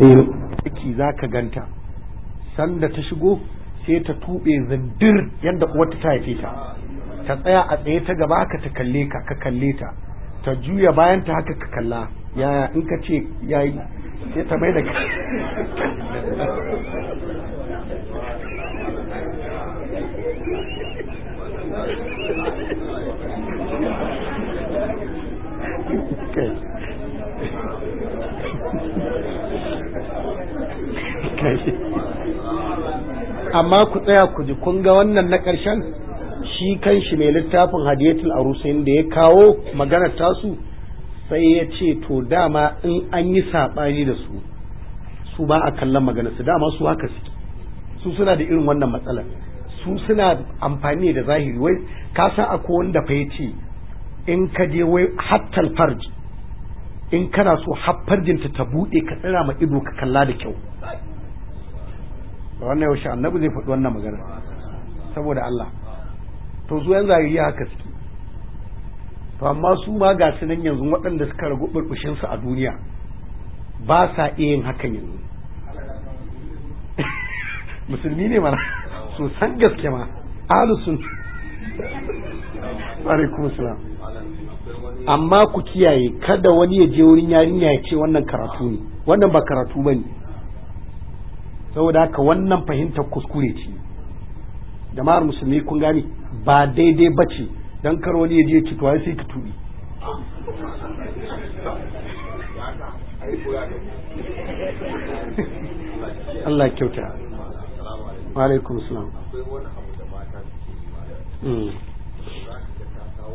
ciki za ka ganta sanda ta shigo sai ta tuɓe zindir yadda uwarta ta haife ta ta tsaya a tsaye ta gaba haka ta kalle ka ka kalle ta ta juya bayan ta haka ka kalla yaya in ka ce yayi sai ta mai da amma ku tsaya ku ji kun ga wannan na ƙarshen shi kan shi mai littafin hadiyatul arusain da ya kawo maganar tasu sai ya ce to dama in an yi saɓani da su ba a kallon maganar su dama su haka suke su suna da irin wannan matsalar su suna amfani da zahiri wai ka san akwai wanda fa yace in ka je wai hattal farj in kana so haffarjinta ta bude ka tsira ma ido ka kalla da kyau wannan yaushe annabi zai faɗi wannan magana saboda Allah to su yan zahiriya haka suke to amma su ma ga su nan yanzu waɗanda suka ragu burbushin su a duniya ba sa iya yin hakan yanzu musulmi ne mana so san gaske ma ahlus sunna alaikum salam amma ku kiyaye kada wani ya je wurin yarinya ya ce wannan karatu ne wannan ba karatu bane saboda haka wannan fahimtar kuskure ce jama'ar musulmi kun gane ba daidai bace dan kar wani ya je ci to sai ka tubi Allah kyauta wa alaikum salam akwai wani abu da mata suke yi za ka ga ta kawo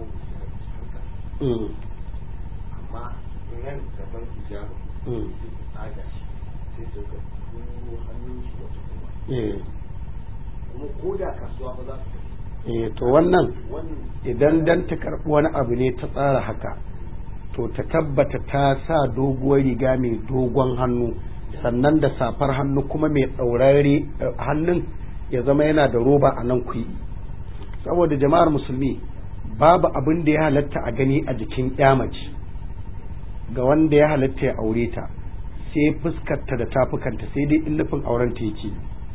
amma nan gaban hijabu sai ta tsaga shi sai ta ga turo hannun shi wata kuma ko da kasuwa ba za su to wannan idan dan ta karɓi wani abu ne ta tsara haka to ta tabbata ta sa doguwar riga mai dogon hannu sannan da safar hannu kuma mai ɗaurare hannun ya zama yana da roba a nan kuyi saboda jama'ar musulmi babu abin da ya halatta a gani a jikin mace ga wanda ya halatta ya aure ta sai fuskarta da tafukanta sai dai in nufin auren ta yake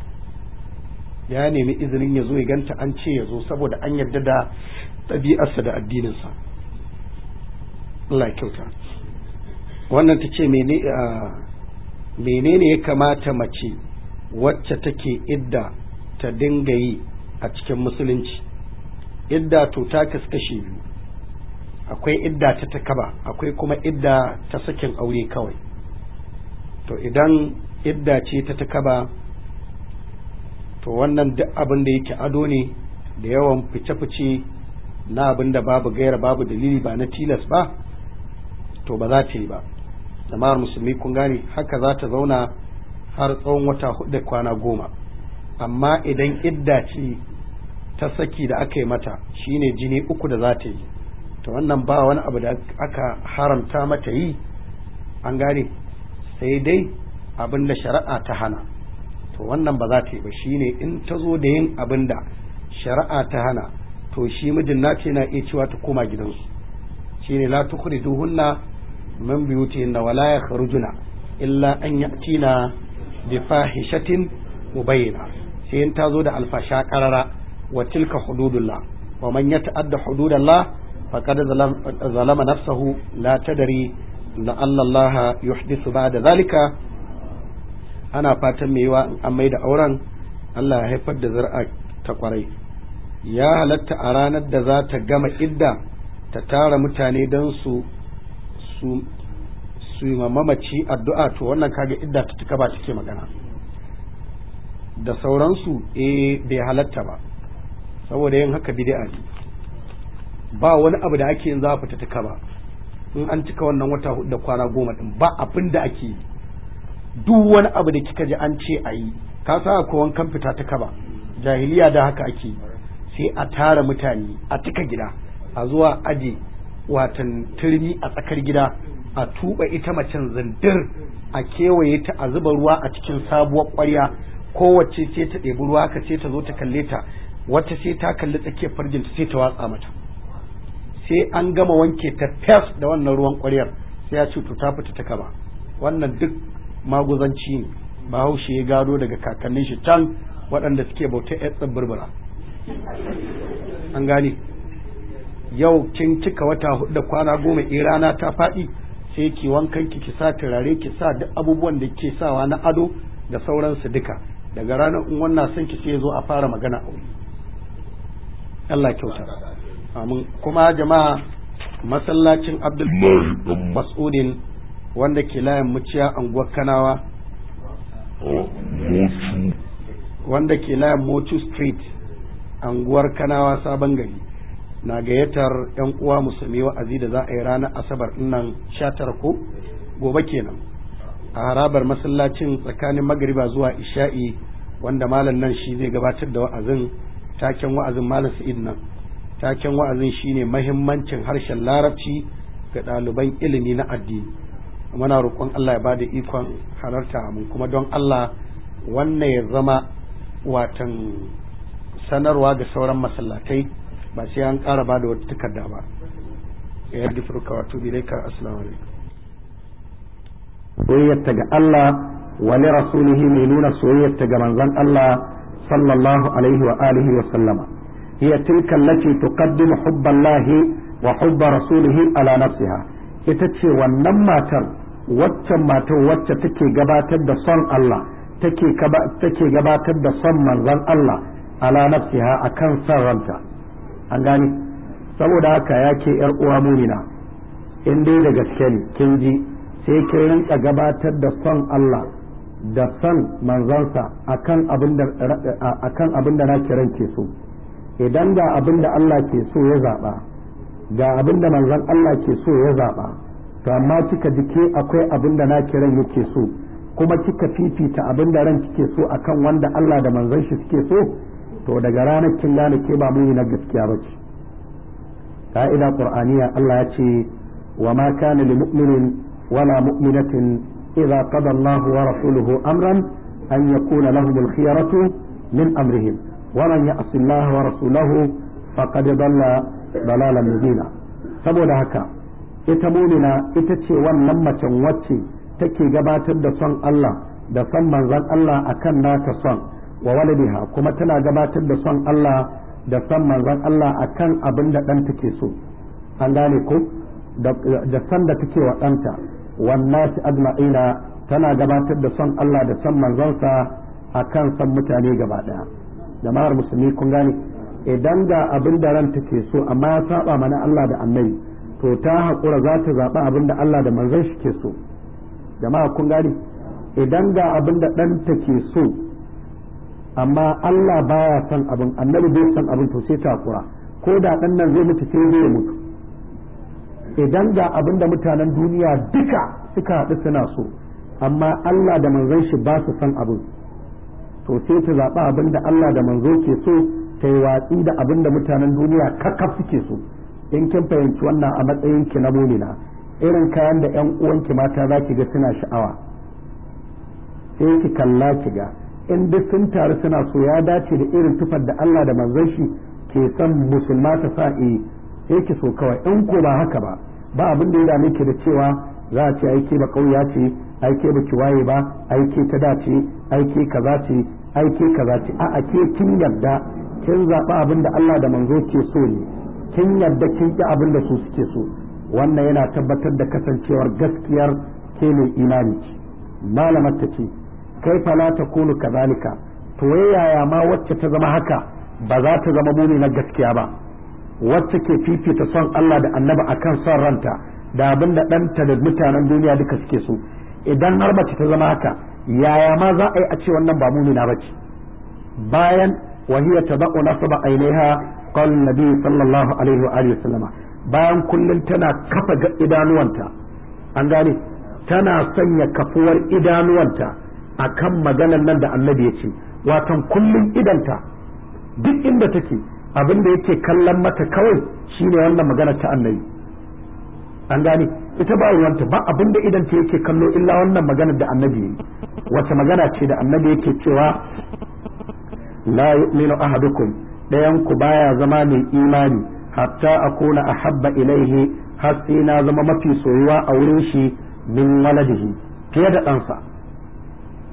ya nemi izinin ya zo ya ganta an ce ya zo saboda an yarda da ɗabi'arsa da addininsa Allah ya kyauta wannan ta ce menene ya kamata mace wacce take idda ta dinga yi a cikin musulunci idda to ta kaskashe biyu akwai idda ta takaba akwai kuma idda ta sakin aure kawai to idan idda ce ta takaba to wannan duk abin da yake ado ne da yawan fice-fice na abin da babu gaira babu dalili ba na tilas ba to ba za ta yi ba jama'ar musulmi kun gane haka za ta zauna har tsawon wata 4 da kwana 10 amma idan idda ce ta saki da aka yi mata shine jini 3 da za ta yi to wannan ba wani abu da aka haramta mata yi an gane sai dai abin da shari'a ta hana to wannan ba za ta yi ba shine in ta zo da yin abin da shari'a ta hana to shi mijin nace na iya cewa ta koma gidansu shine la tukhrijuhunna min buyutihinna wala yakhrujuna illa an yatina bi fahishatin mubayyana sai in ta zo da alfasha qarara wa tilka hududullah wa man yata'adda hududallah faqad zalama nafsahu la tadri la Allah yuhdithu ba'da zalika ana fatan mai yiwa an mai da auren Allah ya haifar da zar'a ta kwarai ya halatta a ranar da za ta gama idda ta tara mutane don su yi mamaci addu'a to wannan kaga idda ta tuka ba take magana da sauransu bai halatta ba saboda yin haka bid'a ne ba wani abu da ake yin za a fita tuka ba in an cika wannan wata 4 da kwana 10 din ba abin da ake yi duk wani abu da kika ji an ce a yi ka sa ko wankan fita ta kaba jahiliya da haka ake sai a tara mutane a cika gida a zuwa aje watan turmi a tsakar gida a tuba ita macen zindir a kewaye ta a zuba ruwa a cikin sabuwar ƙwarya kowace sai ta ɗebi ruwa ka ce ta zo ta kalle ta wata sai ta kalli tsakiyar farjinta sai ta watsa mata sai an gama wanke ta fes da wannan ruwan ƙwaryar sai ya ce to ta fita ta kaba wannan duk maguzanci ne, bahaushe ya gado daga kakannin shi can waɗanda suke bauta ƴan tsibirbira. An gane, yau kin cika wata 4 da kwana 10 rana ta faɗi sai ki wankan ki sa turare ki sa duk abubuwan da ke sawa na ado da sauransu duka, daga ranar in wannan son ki sai zo a fara magana aure. Allah kyauta. Amin. Kuma jama'a, masallacin Abdullahi dan Mas'udin wanda ke layin muciya anguwar Kanawa, wanda ke layin Motu Street anguwar Kanawa Sabon Gari, na gayyatar yan uwa musulmi wa'azi da za a yi ranar Asabar nan 19 ko gobe kenan a harabar masallacin tsakanin magriba zuwa isha'i, wanda malam nan shi zai gabatar da wa'azin. Taken wa'azin malam Sa'id nan, taken wa'azin shine mahimmancin harshen Larabci ga ɗaliban ilimi na addini. Muna roƙon Allah ya bada ikon halarta mun, kuma don Allah wannan ya zama watan sanarwa ga sauran masallatai, ba sai an ƙara bada wata takarda ba. Ya yi furka wato bilaika. Assalamu alaikum. Soyayyarta ga Allah wa li rasulihi, mai nuna soyayyarta ga manzon Allah sallallahu alaihi wa alihi wa sallama. hiya tilka allati tuqaddimu hubba Allah wa hubba rasulihi ala nafsiha. Ita ce wannan matar, waccan matar wacce take gabatar da son Allah, take gabatar da son manzon Allah ala nafsiha akan son ranta. An gani, saboda haka yake yar uwa mumina, in dai da gaske ne kin ji, sai kin rinka gabatar da son Allah da son manzansa akan abin da nake ranke so. Idan ga abin da Allah ke so ya zaba, ga abin da manzon Allah ke so ya zaba, to amma kika ji ke akwai abin da nake ran yake so, kuma kika fifita abin da ran kike so akan wanda Allah da manzon shi suke so, to daga ranar kin gane ke ba muni na gaskiya bace. Ka'ida qur'aniya, Allah ya ce wa ma kana lil mu'minin wala mu'minatin idza qada Allahu wa rasuluhu amran an yakuna lahum al-khiyaratu min amrihim wa man ya'si Allah wa rasulahu faqad dalla dalalan mubina. Saboda haka ita mu'mina ita ce wannan macen wacce take gabatar da son Allah da son manzon Allah akan nata son, wa waladiha kuma tana gabatar da son Allah da son manzon Allah akan abin da ɗan take so. An gane ko, da son da take wa ɗanta, wannan ajma'ina tana gabatar da son Allah da son manzonsa akan son mutane gaba ɗaya. Jama'ar musulmi kun gane, idan ga abin da ran take so amma ya saba mana Allah da annabi, to ta haƙura za ta zaɓi abin da Allah da manzon shi ke so. Jama'a kun gane, idan ga abin da ɗan take so amma Allah baya son abin, annabi bai son abin, to sai ta haƙura, ko da ɗan nan zai mutu sai zai mutu. Idan ga abin da mutanen duniya duka suka haɗu suna so amma Allah da manzon shi ba su son abin, to sai ta zaɓi abin da Allah da manzo ke so, ta yi watsi da abin da mutanen duniya kakaf suke so. In kin fahimci wannan a matsayin ki na mumina, irin kayan da ƴan uwanki mata za ki ga suna sha'awa, sai ki kalla ki ga in duk sun taru suna so ya dace da irin tufar da Allah da manzon shi ke son musulma ta sa, sai ki so kawai. In ko ba haka ba, ba abin da ya dame ki da cewa za a ce aike ba kauya ce, aike ba ki waye ba, aike ta dace, aike kaza ce, aike kaza ce. A'a, ke kin yarda kin zaɓa abin da Allah da manzo ke so ne, kin yarda kin ƙi abin da su suke so. Wannan yana tabbatar da kasancewar gaskiyar ke mai imani ce. Malamar ta ce kaifa la takunu kadhalika, to yaya ma wacce ta zama haka ba za ta zama muni na gaskiya ba, wacce ke fifita son Allah da annabi akan son ranta da abin da ɗanta da mutanen duniya duka suke so. Idan har mace ta zama haka, yaya ma za a yi a ce wannan ba muni na bace? Bayan wahiya tadau nasaba ainiha qala nabi sallallahu alaihi wa alihi wasallama, bayan kullun tana kafa ga idanuwanta, an gane, tana sanya kafuwar idanuwanta akan maganar nan da annabi ya ce, watan kullum idanta duk inda take abin da yake kallon mata kawai shine wannan magana ta annabi. An gane, ita ba ruwanta, ba abin da idanta yake kallo illa wannan maganar da annabi ya yi. Wace magana ce da annabi yake cewa la yu'minu ahadukum, dayan ku baya zama mai imani hatta akuna ahabba ilaihi, har sai na zama mafi soyuwa a wurin shi min waladihi, fiye da ɗansa.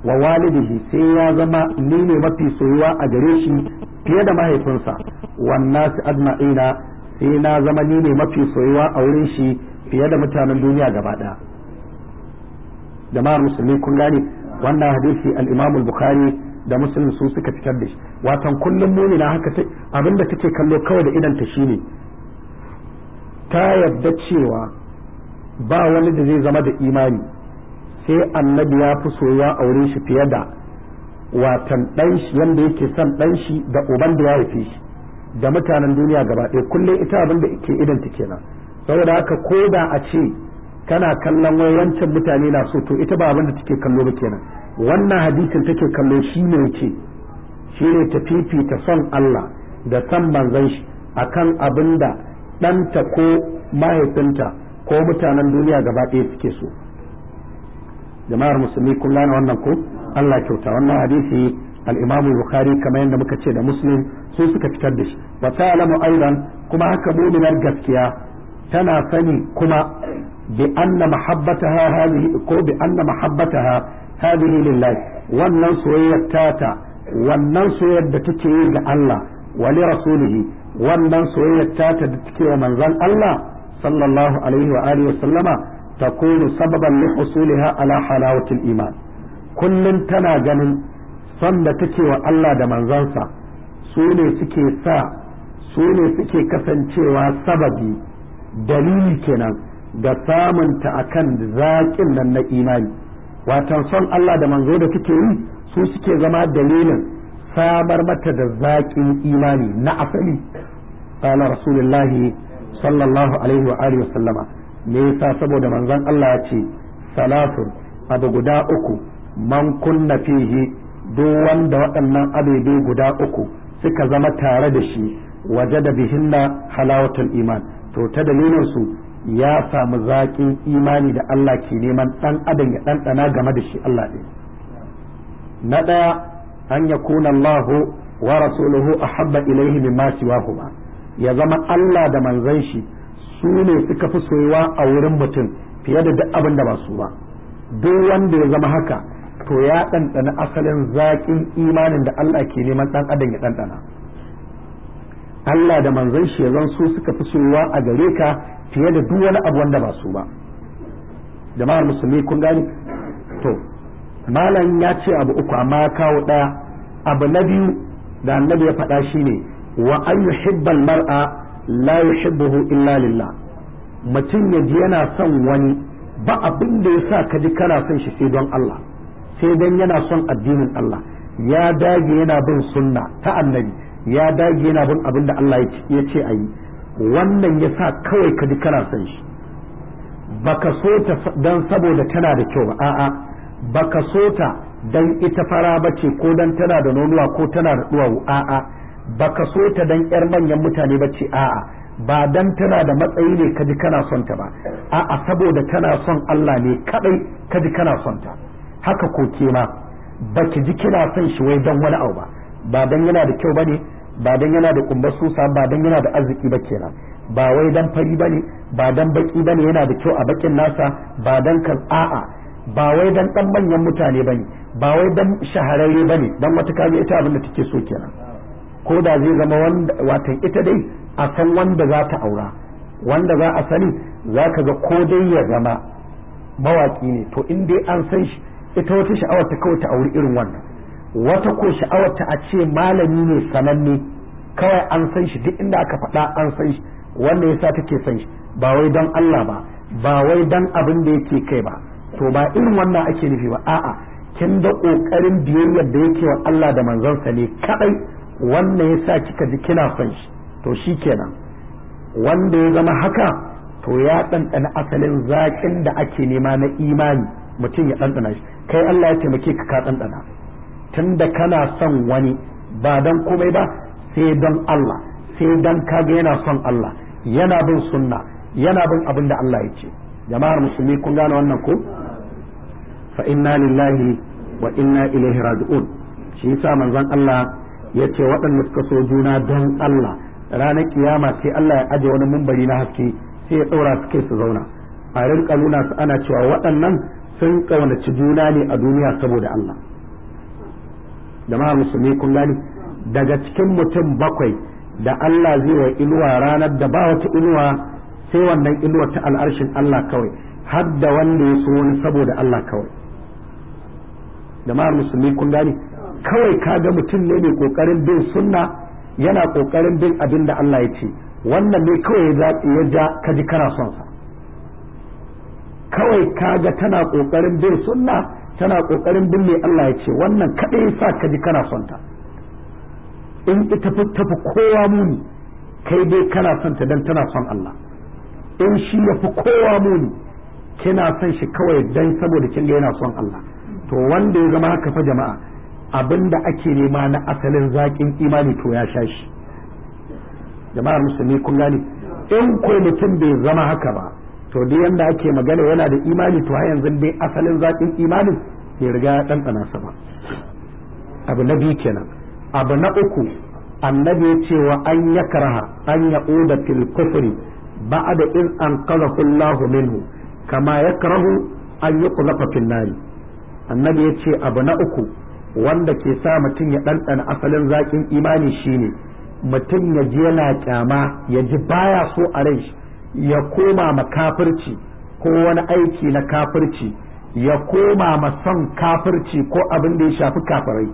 wa walidihi sai ya zama ni ne mafi soyuwa a gare shi fiye da mahaifinsa wan nasi ajma'ina sai na zama ni ne mafi soyuwa a wurin shi fiye da mutanen duniya gaba daya. jama'ar musulmi kun gane wannan hadisi al-Imam al-Bukhari da Muslim su suka fitar da shi. Watan kullum mumina haka abinda take kallo kawai da idan ta shine ta yadda cewa ba wani da zai zama da imani sai annabi ya fi soyuwa a wurin shi fiye da watan dan shi yanda yake son dan shi da uban da ya haife shi da mutanen duniya gaba ɗaya kullum ita abin da ke idan ta kenan. saboda haka ko da a ce kana kallon wai wancan mutane na so to ita ba abin da take kallo ba kenan. wannan hadisin take kallo shi ne ce shi ne ta fifita son Allah da son manzon shi akan abin da ɗanta ko mahaifinta ko mutanen duniya gaba ɗaya suke so. jama'ar musulmi kun gane wannan ko Allah kyauta. wannan hadisi al-Imam Bukhari kamar yadda muka ce da Muslim su suka fitar da shi. wa ta'lamu aidan kuma haka mu'minar gaskiya tana sani kuma bi anna mahabbataha hadhihi ko bi anna mahabbataha hadhihi lillah wannan soyayyar tata wannan soyayyar da take yi ga Allah wa li rasulihi wannan soyayyar tata da take wa manzon Allah sallallahu alaihi wa alihi wa sallama takunu sababan li husuliha ala halawatil iman. kullun tana ganin son da take wa Allah da manzansa su ne suke kasancewa sababi dalili kenan da samunta akan zaƙin nan na imani. watan son Allah da manzo da take yi su suke zama dalilin samar mata da zaƙin imani na asali. qala rasulullahi sallallahu alaihi wa alihi wa sallama me yasa saboda manzon Allah ya ce salatun abu guda uku man kunna fihi duk wanda waɗannan abubuwa guda uku suka zama tare da shi waje da bihinna halawatul iman to ta dalilin su ya samu zaƙin imani da Allah ke neman ɗan adam ya ɗanɗana game da shi Allah ɗin. na ɗaya an yakuna Allahu wa rasuluhu ahabba ilaihi mimma siwahuma ya zama Allah da manzon shi su ne suka fi soyuwa a wurin mutum fiye da duk abin da ba su ba. duk wanda ya zama haka to ya ɗanɗana asalin zaƙin imanin da Allah ke neman ɗan adam ya ɗanɗana. Allah da manzon shi ya zan su suka fi soyuwa a gare ka fiye da duk wani abu wanda ba su ba. jama'ar musulmi kun gani to malam ya ce abu uku amma ya kawo ɗaya. abu na biyu da annabi ya faɗa shine wa an yuhibbal mar'a la yuhibbuhu illa lillah. mutum ya ji yana son wani ba abin da ya sa ka ji kana son shi sai don Allah sai dan yana son addinin Allah ya dage yana bin sunna ta annabi ya dage yana bin abin da Allah ya ce a yi wannan ya sa kawai ka ji kana son shi. baka so ta dan saboda tana da kyau a'a baka so ta dan ita fara bace ko dan tana da nonuwa ko tana da duwawu a'a baka so ta dan yar manyan mutane bace a'a ba dan tana da matsayi ne kaji kana son ta ba a'a saboda tana son Allah ne kadai kaji kana son ta. haka ko ke ma baki ji kina son shi wai dan wani abu ba dan yana da kyau bane ba dan yana da kumbar susa ba dan yana da arziki ba kenan ba wai dan fari bane ba dan baki bane yana da kyau a bakin nasa ba dan kan a'a ba wai dan manyan mutane bane ba wai dan shahararre bane dan wata kaje ita abin da take so kenan ko da zai zama wanda watan ita dai a san wanda za ta aura wanda za a sani za ka ga ko dai ya zama mawaki ne to in dai an san shi ita wata sha'awar ta kawai ta auri irin wannan wata ko sha'awar ta a ce malami ne sananne kawai an san shi duk inda aka faɗa an san shi wanda yasa take san shi ba wai don Allah ba wai don abin da yake kai ba to ba irin wannan ake nufi ba a'a kin da kokarin biyayyar da yake wa Allah da manzonsa ne kadai wannan yasa kika ji kina son shi to shikenan wanda ya zama haka to ya ɗanɗana asalin zaƙin da ake nema na imani mutum ya ɗanɗana shi kai Allah ya taimake ka ɗanɗana tunda kana son wani ba don komai ba sai don Allah sai don kaga yana son Allah yana bin sunna yana bin abin da Allah ya ce. jama'ar musulmi kun gane wannan ko fa inna lillahi wa inna ilaihi raji'un. shi yasa manzon Allah ya ce waɗanda suka so juna don Allah ranar kiyama sai Allah ya aje wani mumbari na haske sai ya ɗaura su kai su zauna a rinka nuna su ana cewa waɗannan sun ƙaunaci juna ne a duniya saboda Allah jama'a musulmi kun gani daga cikin mutum 7 da Allah zai wa inuwa ranar da ba wata inuwa sai wannan inuwa ta al'arshin Allah kawai har da wanda ya so wani saboda Allah kawai jama'ar musulmi kun gani kawai kaga mutum ne mai kokarin bin sunna yana kokarin bin abin da Allah ya ce wannan ne kawai ya ja kaji kana son sa kawai kaga tana kokarin bin sunna tana kokarin bin mai Allah ya ce wannan kadai yasa kaji kana son ta in ita tafi kowa muni kai dai kana son ta dan tana son Allah in shi ya fi kowa muni kina son shi kawai dan saboda kin ga yana son Allah to wanda ya zama haka fa jama'a abinda ake nema na asalin zaƙin imani to ya sha shi jama'ar musulmi kun gane in ko mutum bai zama haka ba to duk yanda ake magana yana da imani to har yanzu dai asalin zaƙin imanin bai riga ya ɗanɗana sa ba abu na biyu kenan abu na uku annabi ya ce wa an yakraha an ya'uda fil kufri ba'da in anqadhahu Allahu minhu kama yakrahu an yuqdhafa fil nari annabi ya ce abu na uku wanda ke sa mutum ya ɗanɗana asalin zaƙin imani shine mutum ya ji yana kyama ya ji baya so a rai ya koma ma kafirci ko wani aiki na kafirci ya koma ma son kafirci ko abin da ya shafi kafirai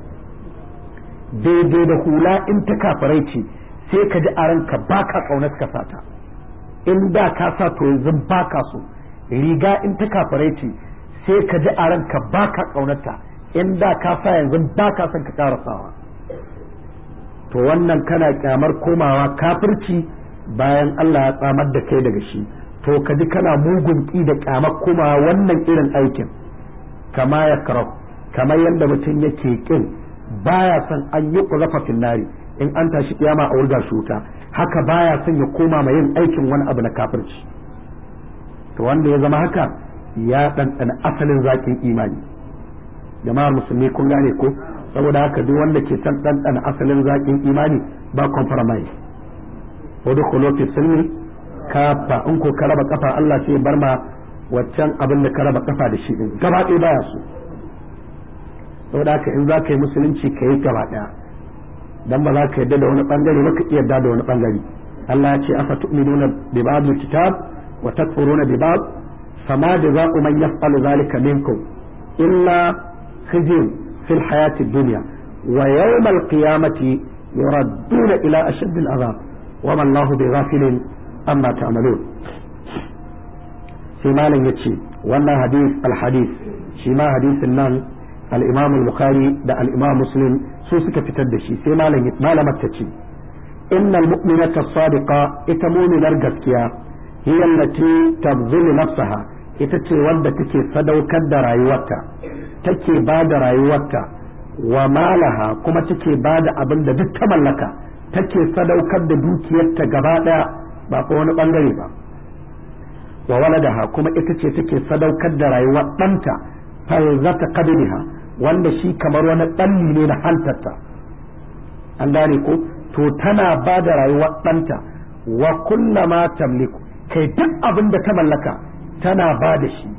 daidai da hula in ta kafirai ce sai ka ji a ranka baka ƙaunar ka sata in da ka sa to yanzu baka so riga in ta kafirai ce sai ka ji a ranka baka ƙaunarta in da ka sa yanzu baka son ka ƙara sawa to wannan kana kyamar komawa kafirci bayan Allah ya tsamar da kai daga shi to ka ji kana mugun ki da kyamar komawa wannan irin aikin kama ya karau kamar yadda mutum yake kin baya son an yi ƙuzafa finnari in an tashi kiyama a wurga shuta haka baya son ya koma ma yin aikin wani abu na kafirci to wanda ya zama haka ya ɗanɗana asalin zaƙin imani jama'ar musulmi kun gane ko saboda haka duk wanda ke son ɗanɗana asalin zaƙin imani ba compromise wadda kulofi sulmi kafa in ko ka raba kafa Allah sai bar ma waccan abin da ka raba kafa da shi din gaba ɗaya baya so saboda haka in za ka yi musulunci ka yi gaba ɗaya dan ba za ka yarda da wani bangare ba ka iya yarda da wani bangare Allah ya ce afa tu'minuna bi ba'd kitab wa takfuruna bi ba'd fama jazaa'u man yaf'alu dhalika minkum illa khizyun fil hayati dunya wa yawm al-qiyamati yuradduna ila ashadd al-'adhab wa ma Allahu bighafilin amma ta'malun sai malam yace wannan hadith shi ma hadisin nan al-Imam al-Bukhari da al-Imam Muslim su suka fitar da shi sai malamar ta ce innal mu'minata as-sadiqa ita mu'minar gaskiya hiya allati tabzulu nafsaha ita ce wanda take sadaukar da rayuwarta take ba da rayuwarta wa malaha kuma take ba da abin da duk ta mallaka take sadaukar da dukiyarta gaba daya ba ko wani bangare ba wa waladaha kuma ita ce take sadaukar da rayuwar ɗanta falzata qadriha wanda shi kamar wani ɗalli ne na hantarta an gane ko to tana ba da rayuwar ɗanta wa kullama tamliku kai duk abin da ta mallaka tana ba da shi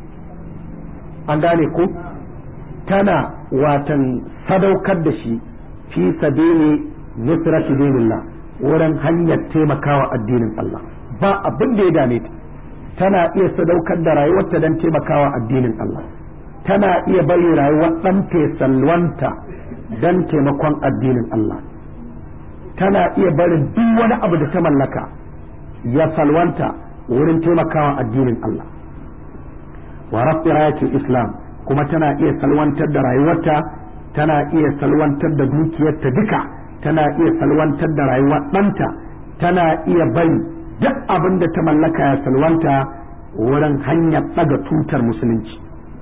an gane ko tana watan sadaukar da shi fi sabili nusrati dinillah wurin hanyar taimakawa addinin Allah ba abin da ya dame ta tana iya sadaukar da rayuwarta don taimakawa addinin Allah tana iya bari rayuwar ɗanta salwanta don taimakon addinin Allah tana iya barin duk wani abu da ta mallaka ya salwanta wurin taimakawa addinin Allah wa rafi rayatul islam kuma tana iya salwantar da rayuwarta tana iya salwantar da dukiyarta duka tana iya salwantar da rayuwar ɗanta tana iya bari duk abin da ta mallaka ya salwanta wurin hanyar ɗaga tutar musulunci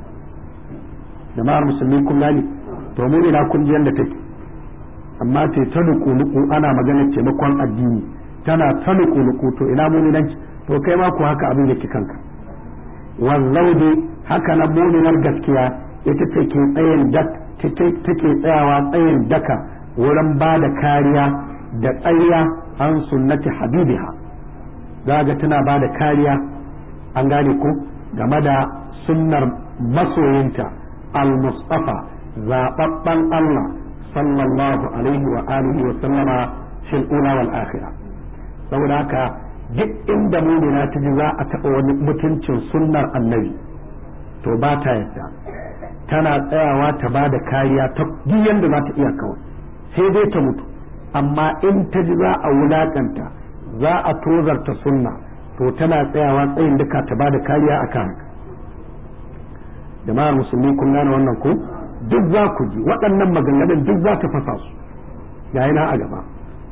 jama'ar musulmi kun gani to mu ina kun ji yanda take amma ta ta nuku ana magana taimakon addini tana ta nuku to ina mu'minanci to kai ma ku haka abin yake kanka wallaudi haka na mu'minar gaskiya ita take tsayin take tsayawa tsayin daka wurin ba da kariya da tsariya an sunnati habibiha zaga tana ba da kariya an gane ko game da sunnar masoyinta al-mustafa zababban Allah sallallahu alaihi wa alihi wa sallama fil ula wal akhirah. Saboda haka duk inda mu'mina ta ji za a taɓa wani mutuncin sunnar annabi to ba ta yadda, tana tsayawa ta ba da kariya ta duk yanda za ta iya kawai, sai dai ta mutu. Amma in ta ji za a wulakanta, za a tozarta sunna, to tana tsayawa tsayin duka ta ba da kariya akan haka. Jama'ar musulmi kun gane wannan ko? Duk za ku ji waɗannan maganganun, duk za ta fasa su yayi na a gaba.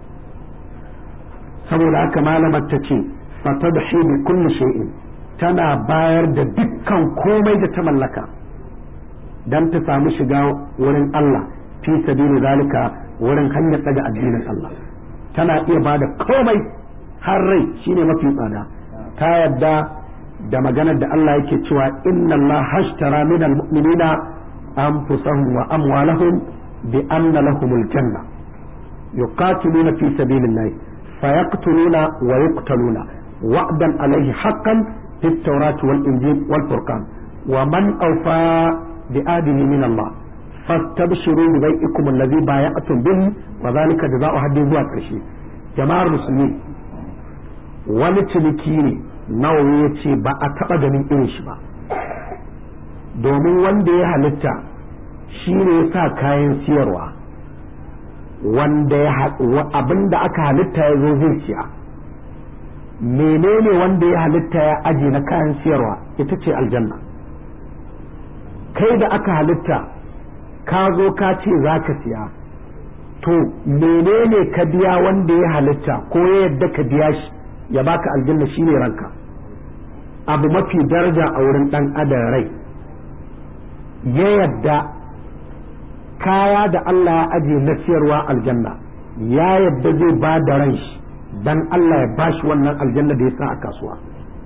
Saboda haka malamar ta ce fatadhi bi kulli shay'in, tana bayar da dukkan komai da ta mallaka dan ta samu shiga wurin Allah fi sabili zalika, wurin hanyar daga addinin Allah. Tana iya bada komai, har rai shine mafi tsada. Ta yadda da maganar da Allah yake cewa inna Allah hashtara minal mu'minina anfusahum wa amwalahum bi anna lahumul janna yuqatiluna fi sabilillah fayaqtuluna wa yuqtaluna wa'dan alayhi haqqan fit tawrati wal injil wal furqan wa man awfa bi ahdihi min Allah fastabshiru bi bai'ikum alladhi bay'atum bihi wa dhalika jazaa'u haddin zuwa karshe. Jama'ar musulmi, wani ciniki ne Nawawi ya ce ba a taɓa ganin irin shi ba, domin wanda ya halitta shi ne ya sa kayan siyarwa, wanda abin da aka halitta ya zo zai siya. Menene wanda ya halitta ya aje na kayan siyarwa? Ita ce aljanna. Kai da aka halitta ka zo ka ce za ka siya, to menene ka biya wanda ya halitta ko ya yadda ka biya shi ya baka aljanna? shine ranka. Abu mafi daraja a wurin dan adam rai. Ya yadda kaya da Allah ya aje na siyarwa aljanna, ya yadda zai ba da ran shi dan Allah ya bashi wannan aljanna da ya sa a kasuwa.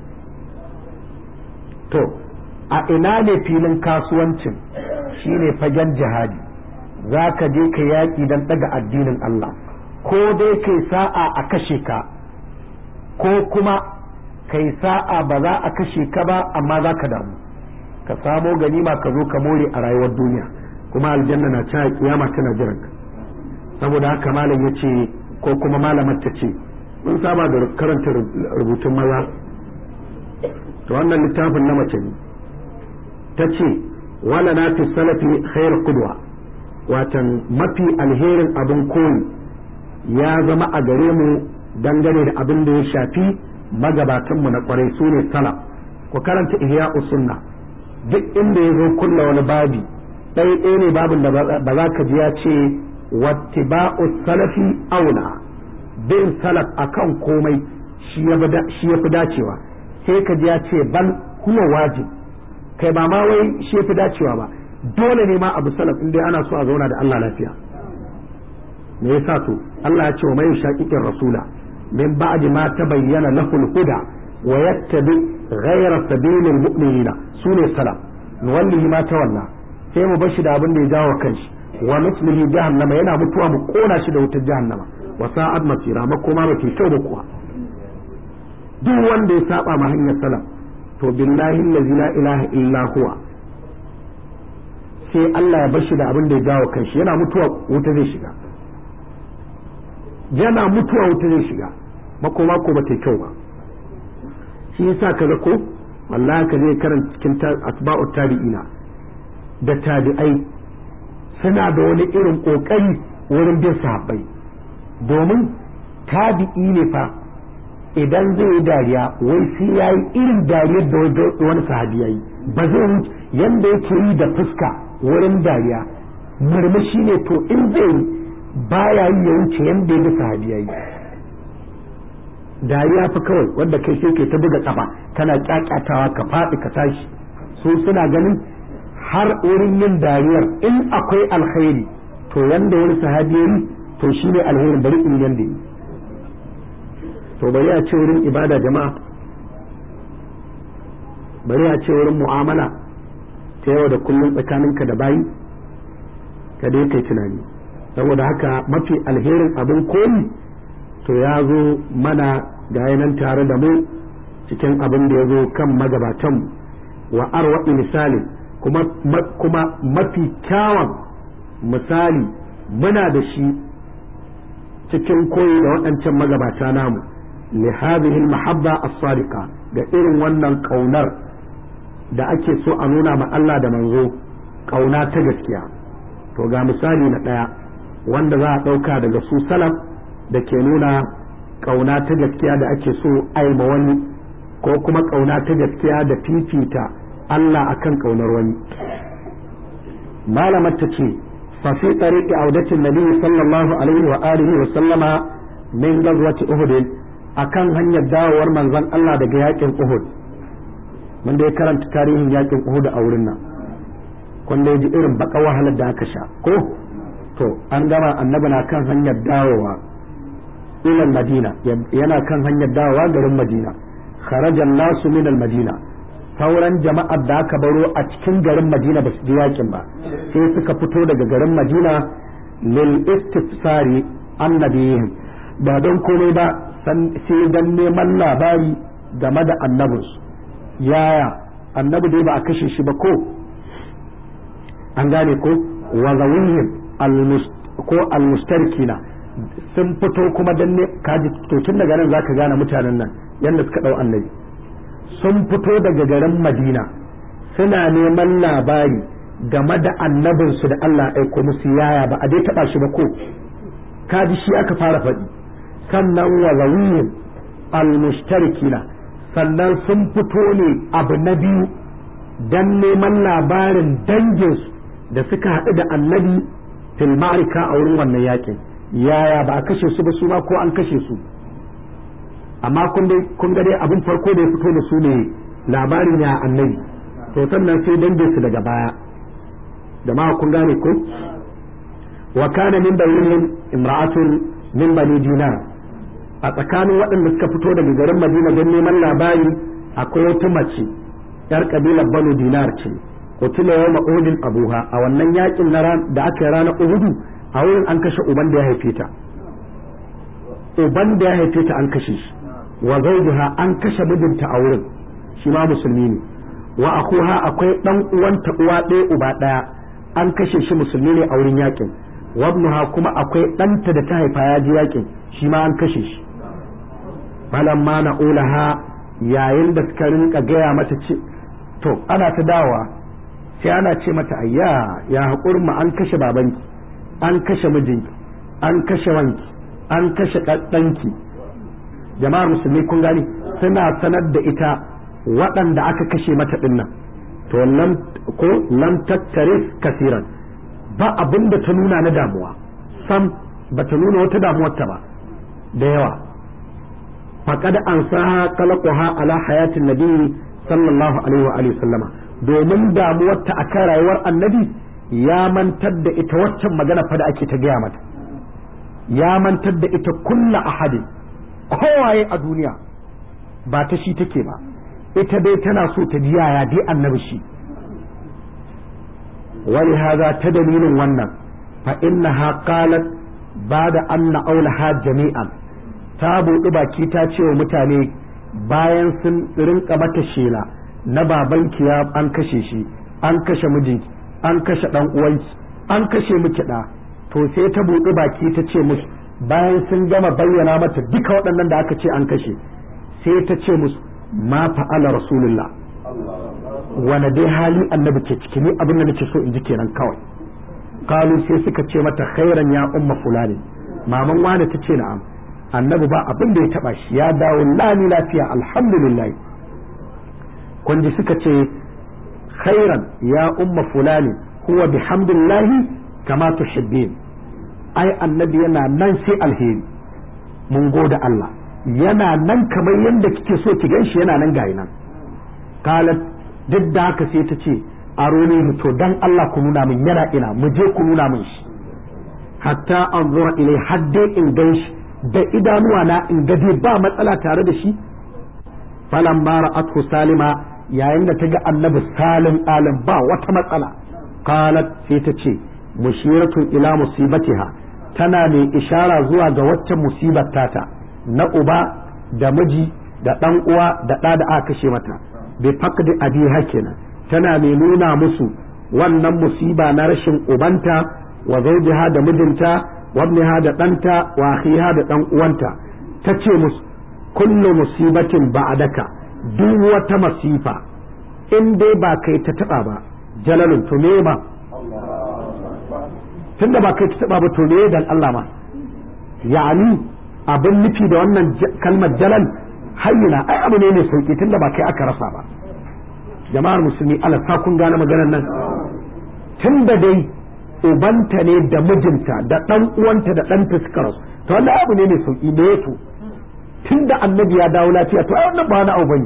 To a ina ne filin kasuwancin? shine fagen jihadi. za ka je ka yaƙi don ɗaga addinin Allah, ko dai kai sa'a a kashe ka, ko kuma kai sa'a ba za a kashe ka ba amma za ka damu, ka samo ganima ka zo ka more a rayuwar duniya, kuma aljanna na cewa kiyama tana jiran ka. Saboda haka malam ya ce, ko kuma malamar ta ce, mun saba da karanta rubutun maza, to wannan littafin na mace ne. Ta ce wala na fi salafi khair qudwa, watan mafi alherin abin koyi ya zama a gare mu dangane da abin da ya shafi magabatanmu na kwarai, su ne salaf. Ku karanta ihya sunna, duk inda ya zo kulla wani babi ɗaya ne babin da ba za ka ji ya ce wattiba'u salafi aula, bin salaf akan komai shi ya fi dacewa, sai ka ji ya ce bal huwa wajib, kai ba ma wai shi ya fi dacewa ba, dole ne ma abu salaf in dai ana so a zauna da Allah lafiya. Me yasa to Allah ya ce wa mai shaqiqir rasula min ba'di ma tabayyana lahul huda wa yattabi ghayra sabilil mu'minina, sune salaf. Nuwallihi ma tawalla, sai mu bar shi da abin da ya jawo kanshi, wa nuslihi jahannama, yana mutuwa mu kona shi da wutar jahannama, wa sa'ad masira, makoma mafi kyau da kuwa. Duk wanda ya saba ma hanyar salaf, to billahi allazi la ilaha illa huwa, sai Allah ya bar shi da abin da ya jawo kanshi, yana mutuwa wuta zai shiga, yana mutuwa wuta zai shiga, makoma ko ba ta kyau ba. Shi yasa kaga ko wallahi ka je karanta cikin atba'ut tabi'ina da tabi'ai, suna da wani irin kokari wurin bin sahabbai, domin tabi'i ne fa idan zai yi dariya wai sai ya yi irin dariyar da wani sahabi ya yi, ba zai wuce yanda yake yi da fuska wurin dariya, murmushi ne, to in zai yi baya yi ya wuce yanda ya ga sahabi ya yi. Dariya fa kawai wanda kai sai ke ta buga kafa kana kyakkyatawa ka faɗi ka tashi. Su suna ganin har wurin yin dariyar in akwai alkhairi to yanda wani sahabi ya yi to shine alkhairin, bari in yanda yi. To bari a ce wurin ibada jama'a, bari a ce wurin mu'amala ta yau da kullum tsakaninka da bayi, ka dai kai tunani. Saboda haka mafi alherin abin koyi to ya zo mana ga nan tare da mu cikin abin da ya zo kan magabatan wa arwa'i misali, kuma mafi kyawun misali muna da shi cikin koyi da waɗancan magabata namu li hadhihi al-mahabba as-sadiqa ga irin wannan kaunar da ake so a nuna ma Allah da manzo kauna ta gaskiya. To ga misali na ɗaya wanda za a ɗauka daga su salaf da ke nuna kauna ta gaskiya da ake so aima wani ko kuma kauna ta gaskiya da fifita Allah akan kaunar wani. malamar ta ce fa fi tariqi audatin nabi sallallahu alaihi wa alihi wa sallama min ghazwati uhud akan hanyar dawowar manzon Allah daga yakin Uhud. mun da ya karanta tarihin yakin Uhud a wurin nan kun da ji irin baka wahalar da aka sha ko to an gama annabi na kan hanyar dawowa ila Madina yana kan hanyar dawowa garin Madina kharaja nasu min al-Madina sauran jama'ar da aka baro a cikin garin Madina ba su ji yakin ba sai suka fito daga garin Madina lil istifsari annabiyyin ba don komai ba sai dan neman labari game da annabinsu yaya annabi dai ba a kashe shi ba ko an gane ko wa zawihim ko almustarkina sun fito kuma dan ne kaji to tun daga nan zaka gane mutanen nan yanda suka dau annabi sun fito daga garin Madina suna neman labari game da annabinsu da Allah ya aiko musu yaya ba a dai taba shi ba ko kaji shi aka fara faɗi sannan wa zawihim almustarkina sannan sun fito ne abu na biyu dan neman labarin danginsu da suka haɗu da annabi fil ma'arika a wurin wannan yakin yaya ba a kashe su ba su ma ko an kashe su amma kun ga dai abin farko da ya fito da su ne labarin ya annabi to sannan sai danginsu daga baya jama'a kun gane ko wa kana min bayyinin imra'atun min bani dinar a tsakanin waɗanda suka fito daga garin Madina don neman labari akwai wata mace yar kabilar Banu Dinar ce kutila yawma Uhudin abuha a wannan yakin da aka yi ranar Uhudu a wurin an kashe uban da ya haife ta an kashe shi wa zawjuha an kashe mijinta a wurin shi ma musulmi ne wa akuha akwai dan uwanta uwa ɗaya uba ɗaya an kashe shi musulmi ne a wurin yakin wabnuha kuma akwai ɗanta da ta haifa ya ji yakin shi ma an kashe shi falamma na ulaha yayin da suka rinka gaya mata ce to ana ta dawa sai ana ce mata ayya ya haƙurin mu an kashe babanki an kashe mijinki an kashe wanki an kashe ɗanki jama'ar musulmi kun gani suna sanar da ita waɗanda aka kashe mata ɗinnan to lam tattare kasiran ba abin da ta nuna na damuwa sam ba ta nuna wata damuwarta ba da yawa faqad ansaha qalaqaha ala hayatin nabi sallallahu alaihi wa alihi sallama domin damuwarta akan rayuwar annabi ya mantar da ita waccan magana fa da ake ta gaya mata ya mantar da ita kullu ahadin kowaye a duniya ba ta shi take ba ita dai tana so ta ji yaya dai annabi shi ولهذا تدليل ونن فإنها قالت بعد أن أولها جميعا تابو إباكي تاتي ومتاني bayan sun rinka mata shela na babanki ya an kashe shi an kashe mijinki an kashe dan uwanki an kashe miki da to sai ta buɗe baki ta ce musu bayan sun gama bayyana mata duka waɗannan da aka ce an kashe sai ta ce musu ma fa'ala rasulullah wane dai hali annabi ke ciki ni abin da nake so in ji kenan kawai kalu sai suka ce mata khairan ya umma fulani maman wani ta ce na'am annabi ba abin da ya taba shi ya dawo lani lafiya alhamdulillah kun ji suka ce khairan ya umma fulani huwa bihamdillahi kama tuhibbin ai annabi yana nan sai alheri mun gode Allah yana nan kamar yadda kike so ki ganshi yana nan gayi nan kalat duk da haka sai ta ce aro ne to dan Allah ku nuna min yana ina mu je ku nuna min shi hatta anzura ilai hadde in gan shi da idanuwa na in ga dai ba matsala tare da shi falamma ra'athu salima yayin da ta ga annabi salim alim ba wata matsala qalat sai ta ce mushiratun ila musibatiha tana mai ishara zuwa ga waccan musibar tata na uba da miji da dan uwa da da aka kashe mata bi faqdi abiha kenan tana mai nuna musu wannan musiba na rashin ubanta wa zawjiha da mijinta wa ibniha da ɗanta wa akhiha da ɗan uwanta tace musu kullu musibatin ba'daka duk wata masifa in dai ba kai ta taba ba jalalun to me ma tunda ba kai ta taba ba to me dan Allah ma yani abin nufi da wannan kalmar jalal hayyina ai abu ne mai sauki tunda ba kai aka rasa ba jama'ar musulmi Allah sa kun gane maganar nan tunda dai ubanta ne da mijinta da dan uwanta da ɗanta suka rasu to wannan abu ne mai sauki da yato tunda annabi ya dawo lafiya to ai wannan ba wani abu bane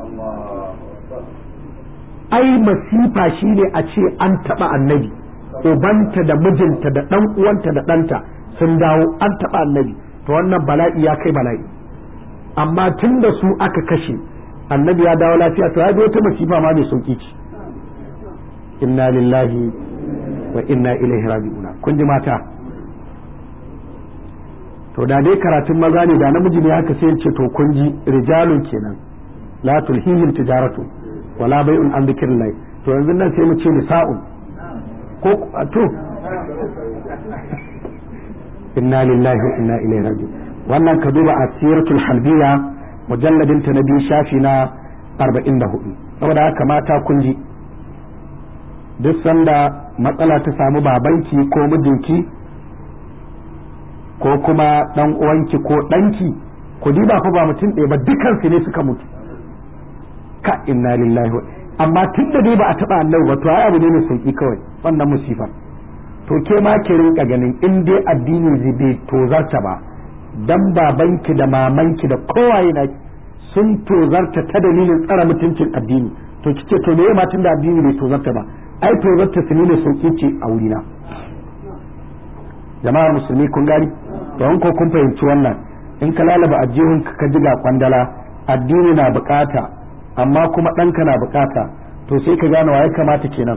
ai masifa shine a ce an taba annabi ubanta da mijinta da dan uwanta da ɗanta sun dawo an taba annabi to wannan bala'i ya kai bala'i amma tunda su aka kashe annabi ya dawo lafiya to ya bi wata masifa ma mai sauki ce inna lillahi wa inna ilaihi raji'una kun ji mata to da dai karatun maza ne da namiji ne haka sai ce to kun ji rijalun kenan la tulhihim tijaratu wala bai'un an dhikrillah to yanzu nan sai mu ce nisa'un ko to inna lillahi wa inna ilaihi raji'un wannan ka duba asiratul halbiya mujalladin ta na biyu shafi na 44 saboda haka mata kun ji duk sanda matsala ta samu babanki ko mijinki ko kuma dan uwanki ko danki ku diba fa ba mutum ɗaya ba dukansu ne suka mutu ka inna lillahi amma tun da dai ba a taɓa annabi ba to ai abu ne mai sauki kawai wannan musifa to ke ma ki rinka ganin in dai addini zai bai tozarta ba dan babanki da mamanki da kowaye na sun tozarta ta dalilin tsara mutuncin addini to kike to me ma tun da addini bai tozarta ba ai tozarta su ne sauki ce a wurina jama'ar musulmi kun gani to in ko kun fahimci wannan in ka lalaba ajihun ka ji ga kwandala addini na bukata amma kuma ɗanka na bukata to sai ka gane waye kamata kenan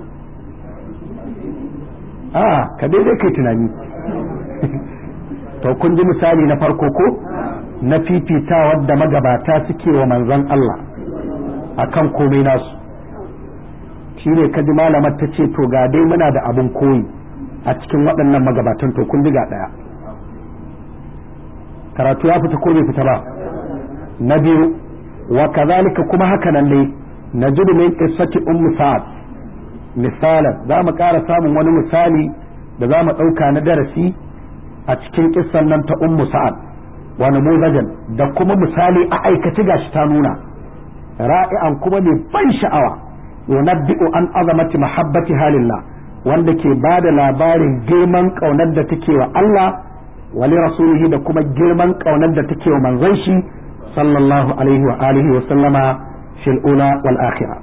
ka daidai kai tunani to kun ji misali na farko ko na fifita wadda magabata suke wa manzon Allah akan komai nasu shi ne kaji malamar ta ce to ga dai muna da abin koyi a cikin waɗannan magabatan to kun ji ga ɗaya karatu ya fita ko bai fita ba na biyu wa kazalika kuma haka nan dai najidu min qissati ummu sa'ad misalan za mu ƙara samun wani misali da za mu ɗauka na darasi a cikin kissan nan ta ummu sa'ad wa namuzajan da kuma misali a aikace gashi ta nuna ra'i'an kuma mai ban sha'awa yunabbi'u an azamati mahabbati halillah wanda ke bada labarin girman kaunar da take wa Allah wa li rasulihi da kuma girman kaunar da take wa manzon shi sallallahu alaihi wa alihi wa sallama fil ula wal akhirah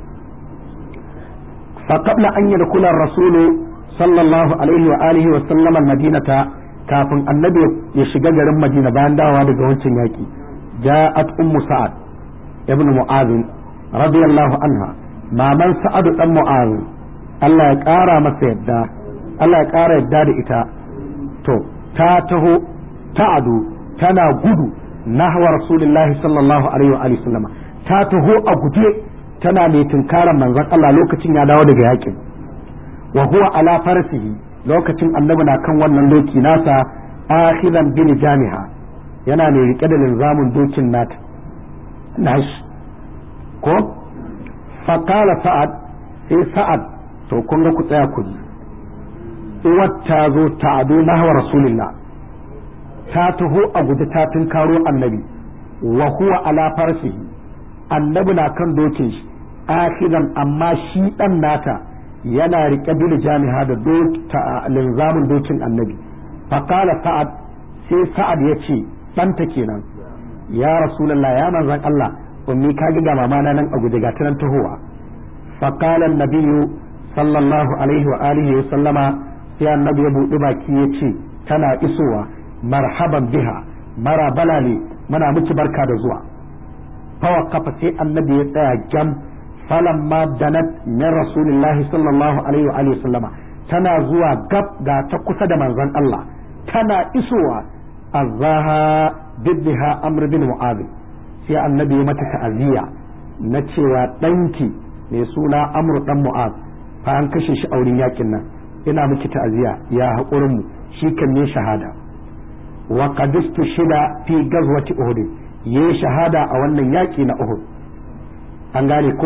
fa qabla an yadkhula ar-rasul sallallahu alaihi wa alihi wa sallama al-madinata kafin annabi ya shiga garin Madina bayan dawowa daga wancan yaki ja'at ummu sa'ad ibn mu'adh radiyallahu anha maman sa'ad dan mu'adh Allah ya ƙara masa yadda Allah ya ƙara yadda da ita to ta taho ta'adu tana gudu nahwa rasulullahi sallallahu alaihi wa alihi sallama ta taho a guje tana mai tunkaran manzon Allah lokacin ya dawo daga yakin wa huwa ala farsihi lokacin annabi na kan wannan doki nasa akhidan bin jamiha yana mai rike da linzamin dokin nata nashi ko faqala sa'ad sai sa'ad to kun ga ku tsaya ku ji uwar ta zo ta ado nahwa rasulillah ta taho a guje ta tunkaro annabi wa huwa ala farsihi annabi na kan dokin shi akhidan amma shi dan nata yana rike bil jami'a da linzamin dokin annabi faqala sa'ad sai sa'ad ya ce ɗanta kenan ya rasulullah ya manzan Allah ummi ka ga mama na nan a guje ga ta nan tahowa faqala annabiyyu sallallahu alaihi wa alihi wa sallama sai annabi ya buɗe baki ya ce tana isowa marhaban biha mara balale muna miki barka da zuwa fawaqafa sai annabi ya tsaya gam falamma danat min rasulillahi sallallahu alaihi wa alihi sallama tana zuwa gab ga ta kusa da manzon Allah tana isowa azaha bidha amr bin mu'adh sai annabi ya mata ta'aziyya na cewa danki mai suna amr dan mu'adh fa an kashe shi a wurin yakin nan ina miki ta'aziya ya haƙurin mu shi kan ne shahada wa qadistu shida fi gazwati uhud yayi shahada a wannan yaki na uhud an gane ko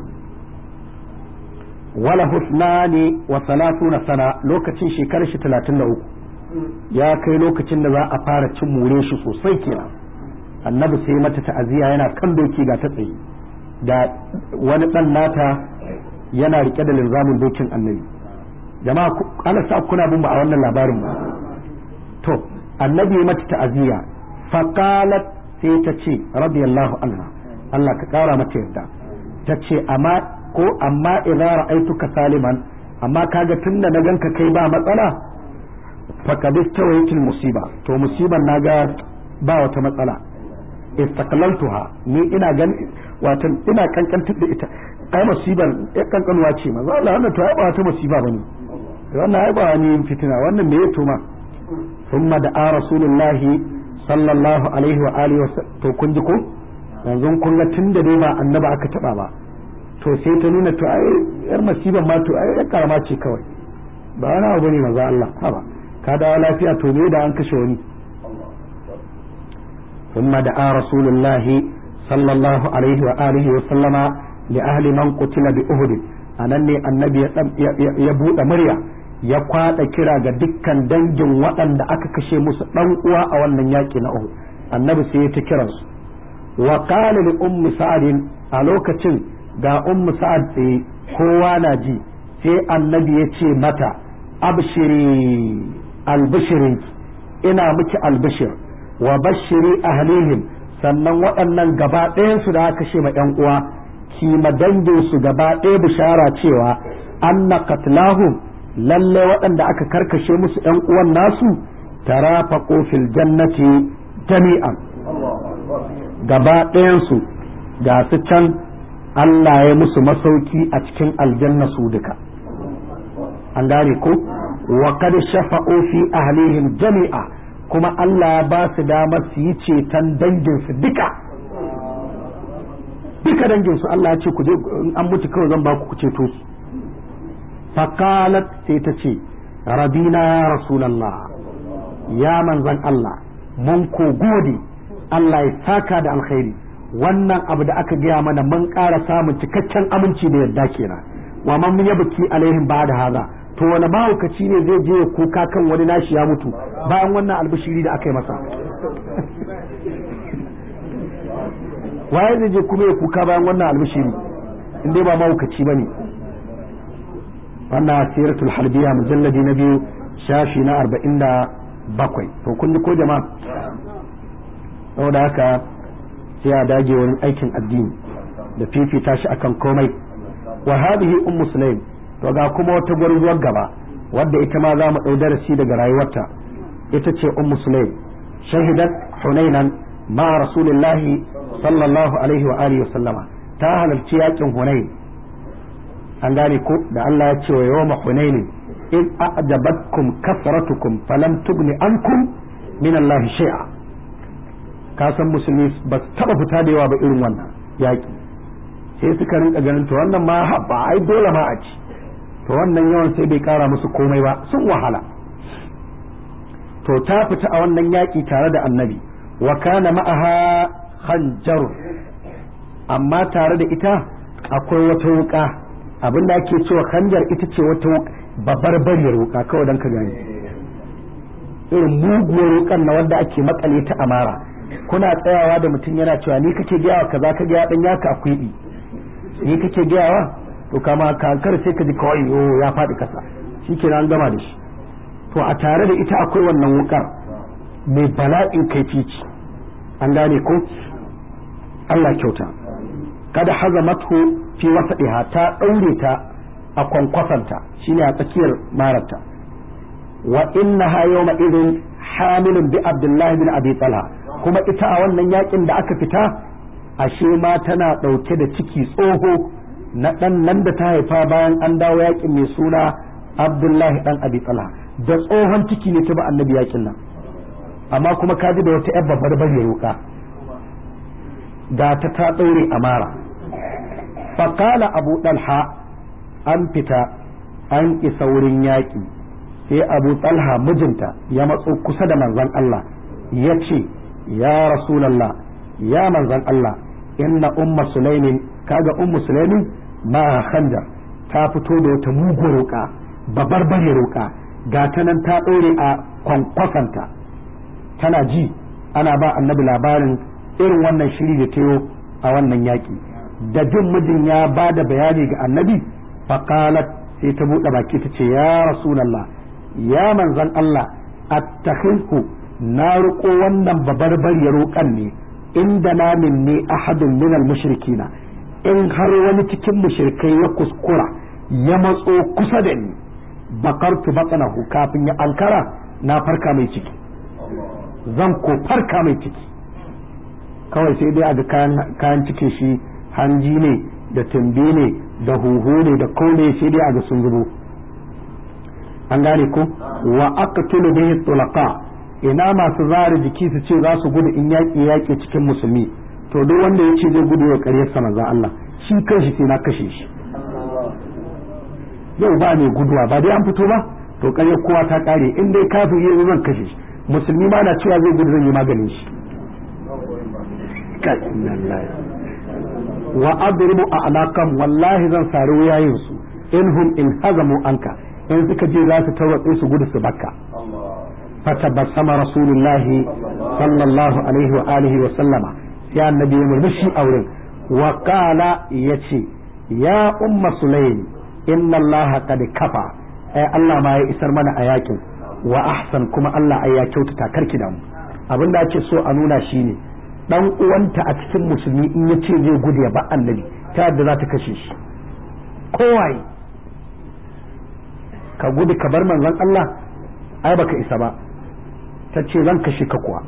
wala husnani wa 30 sana lokacin shekarar shi 33 ya kai lokacin da za a fara cin more shi sosai kenan annabi sai mata ta'aziya yana kan doki ga ta tsaye da wani dan nata yana rike da linzamin dokin annabi jama'a ana sa kuna bin ba a wannan labarin ba to annabi ya mata ta'aziya fa qalat sai ta ce radiyallahu anha Allah ka kara mata yarda ta ce amma idza ra'aytuka saliman amma kaga tunda na ganka kai ba matsala faqad istawayatil musiba to musiban naga ba wata matsala istaqlaltuha ni ina ina kankantar da ita ai musibar ya kankanuwa ce maza Allah wannan to ai ba wata musiba bane wannan ai ba wani fitina wannan me yato ma thumma da rasulullahi sallallahu alaihi wa alihi to kun ji ko yanzu kun ga tunda dai ba annaba aka taba ba to sai ta nuna to ai yar musibar ma to ai karama ce kawai ba wani abu bane maza Allah haba ka dawo lafiya to me da an kashe wani ثم دعا رسول الله صلى الله عليه وآله وسلم لأهل من قتل بأهد أنني النبي يبوء مريا ya kwada kira ga dukkan dangin waɗanda aka kashe musu ɗan uwa a wannan yaƙi na Uhud annabi sai ya ta kiransu wa qala li ummi sa'd a lokacin ga ummu sa'ad tsaye kowa na ji sai annabi ya ce mata abshiri albishirin ina miki albishir wa bashiri ahlihim sannan waɗannan gaba ɗayansu da aka kashe ma ƴan uwa kima dangin su gaba ɗaya bishara cewa anna qatlahum lalle waɗanda aka karkashe musu ƴan uwan nasu tarafaqu fil jannati jami'an gaba ɗayansu ga su can Allah ya musu masauki a cikin aljanna su duka an gane ko wa qad shafa'u fi ahlihim jami'a kuma Allah ya ba su damar su yi ceton danginsu duka danginsu Allah ya ce ku je an mutu kawai zan ba ku ceto su faqalat sai ta ce rabina ya rasulullah ya manzan Allah mun ko gode Allah ya saka da alkhairi wannan abu da aka gaya mana mun ƙara samun cikakken aminci da yadda kenan wa man yabki alaihim ba'da haza to wani mahaukaci ne zai je kuka kan wani nashi ya mutu bayan wannan albishiri da aka yi masa waye zai je kuma ya kuka bayan wannan albishiri in dai ba mahaukaci bane wannan siratul harbiya mujalladi na 2 shafi na 47 to kun ji ko jama'a saboda haka sai a dage wurin aikin addini da fifita shi akan komai wa hadhihi ummu sulaim to ga kuma wata gwarzuwar gaba wadda ita ma za mu ɗau darasi daga rayuwarta ita ce ummu sulaim shahidat hunainan ma rasulillahi sallallahu alaihi wa alihi wasallama ta halarci yakin hunain an gane ko da Allah ya ce wa yawma hunain in a'jabatkum kasratukum falam tugni ankum min Allah shay'a ka san musulmi ba su taba fita da yawa ba irin wannan yaki sai suka rinka ganin to wannan ma ba ai dole ma a ci to wannan yawan sai bai kara musu komai ba sun wahala to ta fita a wannan yaki tare da annabi wa kana ma'aha khanjar amma tare da ita akwai wata wuka abinda ake cewa khanjar ita ce wata babbar bariyar wuka kawai dan ka gani irin muguwar wukan na wanda ake makale ta amara kuna tsayawa da mutum yana cewa ni kake gayawa kaza ka ga dan yaka akwai ni kake gayawa to kama kankar sai ka ji kawai ya faɗi kasa shikenan an gama da shi to a tare da ita akwai wannan wukar mai bala'in kaifi ce an gane ko Allah kyauta kada hazamatu fi wasadiha ta daure ta a kwankwasanta shine a tsakiyar mararta wa innaha yawma idin hamilun bi Abdullah bin Abi Talha kuma ita a wannan yakin da aka fita ashe ma tana dauke da ciki tsoho na dan nan da ta haifa bayan an dawo yakin mai suna Abdullahi dan Abi Talha da tsohon ciki ne ta ba annabi yakin nan amma kuma ka ji da wata yar babbar bane roka da ta daure amara fa qala Abu Talha an fita an isa wurin yaƙi sai Abu Talha mijinta ya matso kusa da manzon Allah ya ce ya Rasulallah ya manzon Allah inna umma Sulaimin kaga ummu Sulaimin ma khanjar ta fito da wata mugun roƙa babarbare roƙa ga ta nan ta ɗore a kwankwasanta tana ji ana ba annabi labarin irin wannan shiri da tayo a wannan yaƙi da jin mijin ya ba da bayani ga annabi faqalat sai ta buɗe baki ta ce ya Rasulallah ya manzon Allah attakhilhu na riƙo wannan babarbare roƙan ne inda na minni ahadun minal mushrikina in har wani cikin mushrikai ya kuskura ya matso kusa da ni bakartu batnahu kafin ya ankara na farka mai ciki zan ko farka mai ciki kawai sai dai a ga kayan cikin shi hanji ne da tumbi ne da huhu ne da kone sai dai a ga sun zubo an gane ko wa aqtulu bihi tulaqa ina masu zari jiki su ce za su gudu in yaƙi cikin musulmi to duk wanda ya ce zai gudu wa ƙaryar sa manzo Allah shi kanshi sai na kashe shi yau ba ne guduwa ba dai an fito ba to ƙaryar kowa ta ƙare in dai kafin yi zan kashe shi musulmi ma na cewa zai gudu zan yi maganin shi wa adribu a'laqam wallahi zan sari wuyayin su inhum in hazamu anka in suka je za su tarwatse su gudu su bakka فتبسم رسول الله صلى الله عليه وآله وسلم يا النبي مرمشي أورين وقال يتي يا أم سليم إن الله قد كفى الله ما يسر من أياكم وأحسن كما الله أياكم تتاكرك دام abin da ake so a nuna shine dan uwanta a cikin musulmi in yace zai gudu ya ba annabi ta yadda za ta kashe shi kowai ka gudu ka bar manzon Allah ai baka isa ba ta ce zan kashe ka kuwa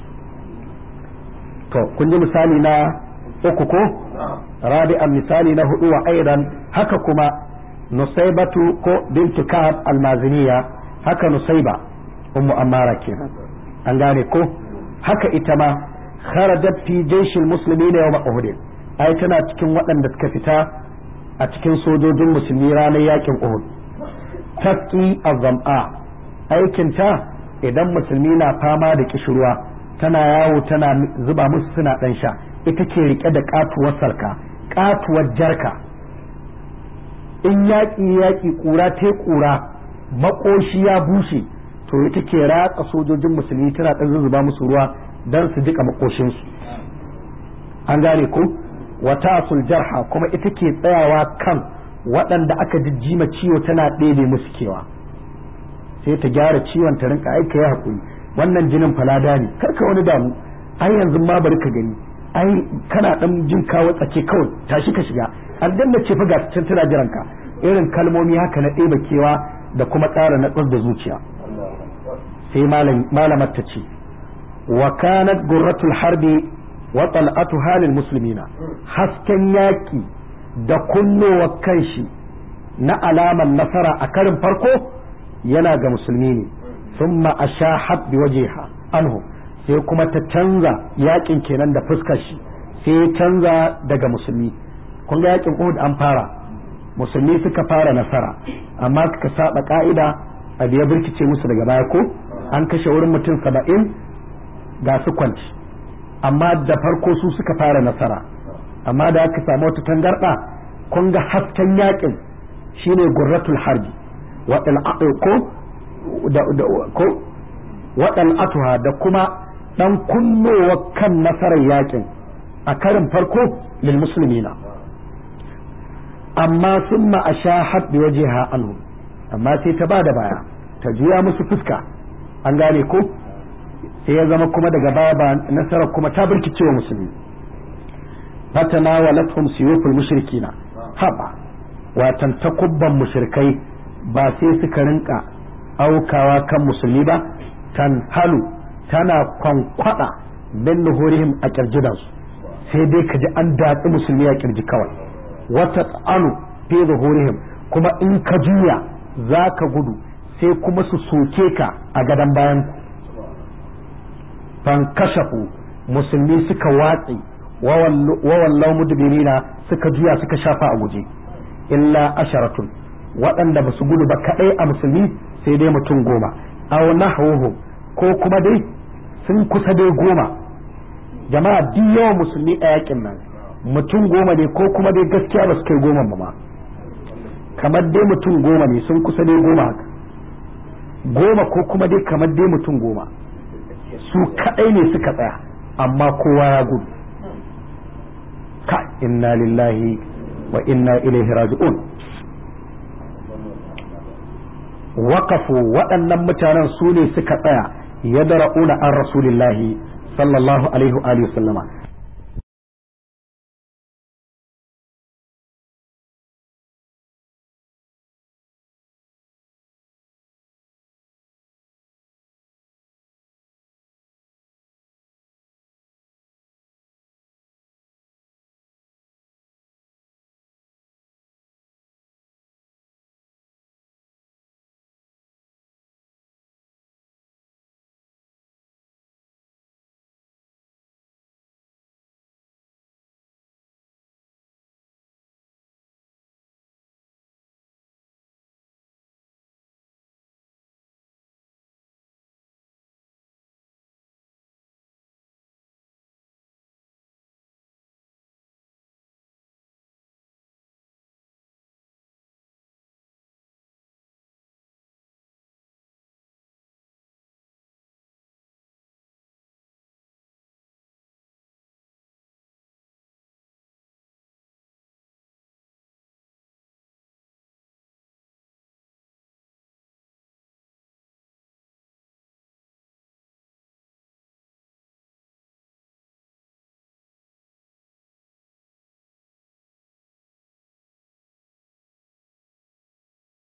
to kun ji misali na uku ko rabi'an misali na hudu wa aidan haka kuma nusaibatu ko bintu kahab almaziniya haka nusaiba ummu ammara kenan an gane ko haka ita ma kharajat fi jayshil muslimin yawm uhud ai tana cikin waɗanda suka fita a cikin sojojin musulmi ranar yakin uhud taqi azam'a aikinta idan musulmi na fama da kishirwa tana yawo tana zuba musu suna dan sha ita ke rike da katuwar sarka katuwar jarka in yaƙi ƙura ta ƙura makoshi ya bushe to ita ke ratsa sojojin musulmi tana dan zuba musu ruwa dan su jika makoshinsu an gane ko wata sul jarha kuma ita ke tsayawa kan waɗanda aka jijjima ciwo tana ɗebe musu kewa sai ta gyara ciwon ta rinka aika ya hakuri wannan jinin falada ne karka wani damu ai yanzu ma bari ka gani ai kana dan jin kawo tsake kawai tashi ka shiga aljanna ce fa ga can tana jiran ka irin kalmomi haka na ɗeba kewa da kuma ƙara natsar da zuciya sai malamar ta ce wa kanat gurratul harbi wa tal'atuha lil muslimina hasken yaki da kunnowa kanshi na alaman nasara a karin farko yana ga musulmi ne thumma ashahat bi wajhiha anhu sai kuma ta canza yakin kenan da fuskar shi sai ya canza daga musulmi kun ga yakin Uhud an fara musulmi suka fara nasara amma suka saba ka'ida abu ya birkice musu daga baya ko an kashe wurin mutum 70 ga su kwanci amma da farko su suka fara nasara amma da aka samu wata tangarda kun ga hasken yakin shine gurratul harbi waɗal'atuha da kuma ɗan kunnowa kan nasarar yakin a karin farko lil musulmina amma sun ma'asha haɗe waje anhu amma sai ta ba da baya ta juya musu fuska an gane ko sai ya zama kuma daga baya ba nasarar kuma ta birkice wa musulmi fatana wa lathum siyuful mushrikina haba watan takubban mushrikai ba sai suka rinka aukawa kan musulmi ba tan halu tana kwankwada bin nuhurihim a kirjidansu sai dai kaji an datsi musulmi a kirji kawai wata tsanu fi zuhurihim kuma in ka juya za ka gudu sai kuma su soke ka a gadon bayan ku fankashafu musulmi suka watsi wawallau mudbirina suka juya suka shafa a guje illa asharatun waɗanda ba su gudu ba kaɗai a musulmi sai dai mutum 10 aw nahwuhu ko kuma dai sun kusa dai 10. jama'a duk yawan musulmi a yakin nan mutum 10 ne ko kuma dai gaskiya ba su kai 10 ba ma, kamar dai mutum 10 ne sun kusa dai 10 haka 10 ko kuma dai kamar dai mutum 10 su kaɗai ne suka tsaya amma kowa ya gudu. ka inna lillahi wa inna ilaihi raji'un. waqafu waɗannan mutanen su ne suka tsaya yadra'una an rasulillahi sallallahu alaihi wa alihi sallama